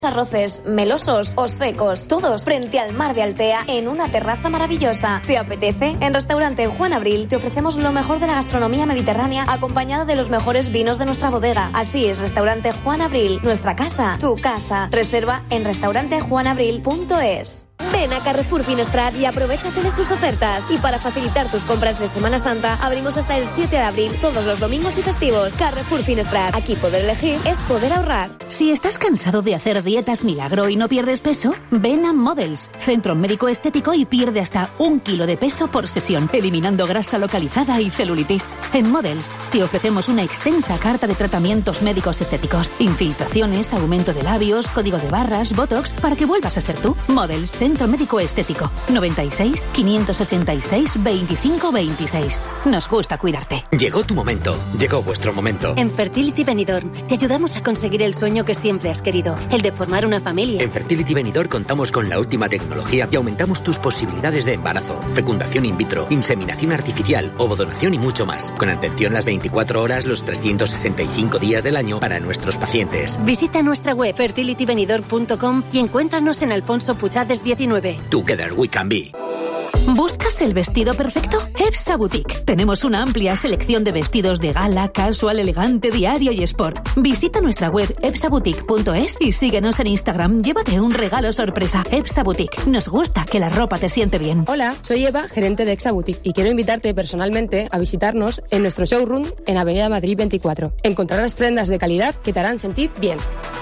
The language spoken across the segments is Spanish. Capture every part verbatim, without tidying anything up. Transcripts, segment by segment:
Arroces melosos o secos, todos frente al mar de Altea en una terraza maravillosa. ¿Te apetece? En Restaurante Juan Abril te ofrecemos lo mejor de la gastronomía mediterránea acompañada de los mejores vinos de nuestra bodega. Así es, Restaurante Juan Abril, nuestra casa, tu casa. Reserva en restaurante juan abril punto es. Ven a Carrefour Finestrat y aprovéchate de sus ofertas. Y para facilitar tus compras de Semana Santa, abrimos hasta el siete de abril todos los domingos y festivos. Carrefour Finestrat. Aquí poder elegir es poder ahorrar. Si estás cansado de hacer dietas milagro y no pierdes peso, ven a Models, centro médico estético, y pierde hasta un kilo de peso por sesión, eliminando grasa localizada y celulitis. En Models te ofrecemos una extensa carta de tratamientos médicos estéticos, infiltraciones, aumento de labios, código de barras, botox, para que vuelvas a ser tú. Models, centro médico estético, noventa y seis, quinientos ochenta y seis, veinticinco veintiséis. Nos gusta cuidarte. Llegó tu momento, llegó vuestro momento. En Fertility Benidorm te ayudamos a conseguir el sueño que siempre has querido, el de formar una familia. En Fertility Benidorm contamos con la última tecnología y aumentamos tus posibilidades de embarazo, fecundación in vitro, inseminación artificial, ovodonación y mucho más. Con atención las veinticuatro horas, los trescientos sesenta y cinco días del año para nuestros pacientes. Visita nuestra web fertility benidorm punto com y encuéntranos en Alfonso Puchades diecinueve. Together we can be. ¿Buscas el vestido perfecto? Epsa Boutique. Tenemos una amplia selección de vestidos de gala, casual, elegante, diario y sport. Visita nuestra web epsa boutique punto es y síguenos en Instagram. Llévate un regalo sorpresa. Epsa Boutique. Nos gusta que la ropa te siente bien. Hola, soy Eva, gerente de Epsa Boutique, y quiero invitarte personalmente a visitarnos en nuestro showroom en Avenida Madrid veinticuatro. Encontrarás prendas de calidad que te harán sentir bien.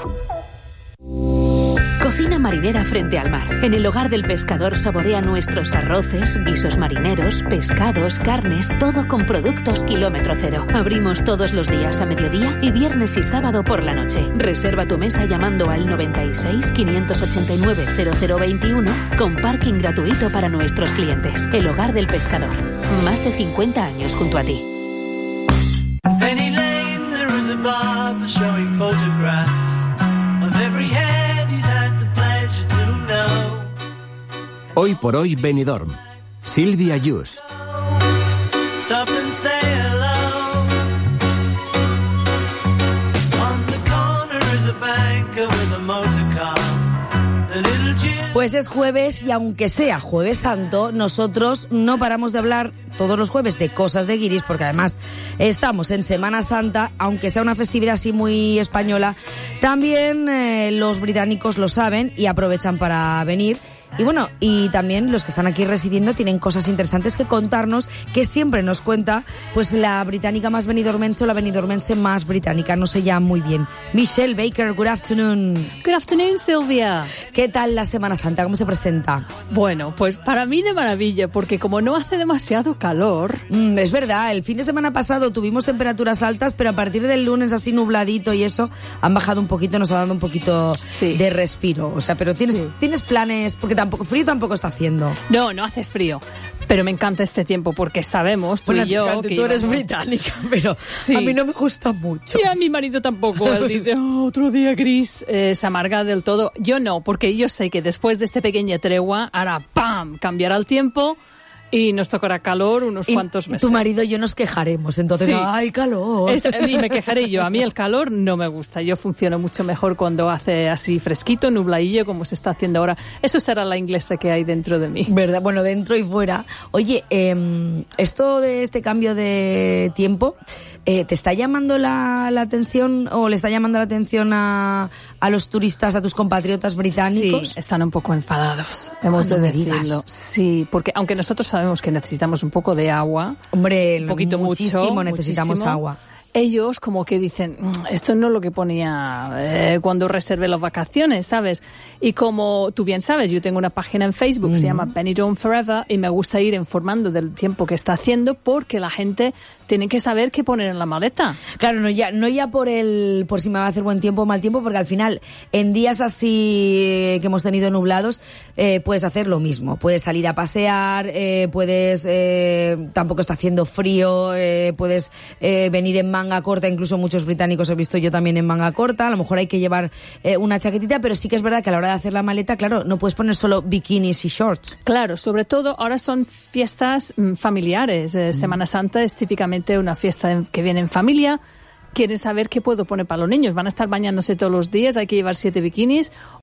Cocina marinera frente al mar. En el Hogar del Pescador saborea nuestros arroces, guisos marineros, pescados, carnes, todo con productos kilómetro cero. Abrimos todos los días a mediodía y viernes y sábado por la noche. Reserva tu mesa llamando al noventa y seis, quinientos ochenta y nueve, cero cero veintiuno con parking gratuito para nuestros clientes. El Hogar del Pescador. Más de cincuenta años junto a ti. Penny Lane, there is a barber showing photographs of every head he's had the pleasure to know. Hoy por hoy Benidorm. Silvia Yus. Stop and say hello. On the corner is a banker with a motor car. Pues es jueves y aunque sea Jueves Santo, nosotros no paramos de hablar todos los jueves de cosas de guiris, porque además estamos en Semana Santa, aunque sea una festividad así muy española, también eh, los británicos lo saben y aprovechan para venir. Y bueno, y también los que están aquí residiendo tienen cosas interesantes que contarnos, que siempre nos cuenta pues la británica más benidormense o la benidormense más británica, no sé ya muy bien. Michelle Baker, good afternoon. Good afternoon, Silvia. ¿Qué tal la Semana Santa? ¿Cómo se presenta? Bueno, pues para mí de maravilla, porque como no hace demasiado calor... Mm, es verdad, el fin de semana pasado tuvimos temperaturas altas, pero a partir del lunes así nubladito y eso, han bajado un poquito, nos ha dado un poquito sí. de respiro. O sea, pero tienes, sí. tienes planes, porque tampoco frío tampoco está haciendo. No, no hace frío, pero me encanta este tiempo porque sabemos, tú bueno, y yo... Fíjate, que tú eres íbamos... británica, pero sí. a mí no me gusta mucho. Y a mi marido tampoco, él dice, oh, otro día gris, eh, se amarga del todo. Yo no, porque yo sé que después de esta pequeña tregua, ahora ¡pam!, cambiará el tiempo... Y nos tocará calor unos y cuantos meses. Tu marido y yo nos quejaremos, entonces, sí. ¡ay, calor! Es, y me quejaré yo. A mí el calor no me gusta. Yo funciono mucho mejor cuando hace así fresquito, nubladillo, como se está haciendo ahora. Eso será la inglesa que hay dentro de mí. ¿Verdad? Bueno, dentro y fuera. Oye, eh, esto de este cambio de tiempo, eh, ¿te está llamando la, la atención o le está llamando la atención a, a los turistas, a tus compatriotas británicos? Sí, están un poco enfadados, hemos ah, no de decirlo. Digas. Sí, porque aunque nosotros sabemos que necesitamos un poco de agua. Hombre, un poquito muchísimo mucho, necesitamos muchísimo. agua. Ellos como que dicen, esto no es lo que ponía eh, cuando reservé las vacaciones, ¿sabes? Y como tú bien sabes, yo tengo una página en Facebook, mm. se llama Benidorm Forever, y me gusta ir informando del tiempo que está haciendo porque la gente tiene que saber qué poner en la maleta. Claro, no ya no ya por el por si me va a hacer buen tiempo o mal tiempo, porque al final, en días así que hemos tenido nublados, eh, puedes hacer lo mismo. Puedes salir a pasear, eh, puedes, eh, tampoco está haciendo frío, eh, puedes eh, venir en manga corta, incluso muchos británicos he visto yo también en manga corta, a lo mejor hay que llevar eh, una chaquetita, pero sí que es verdad que a la hora de hacer la maleta, claro, no puedes poner solo bikinis y shorts. Claro, sobre todo ahora son fiestas mm, familiares. Eh, mm. Semana Santa es típicamente una fiesta que viene en familia, quieren saber qué puedo poner para los niños. ¿Van a estar bañándose todos los días? ¿Hay que llevar siete bikinis?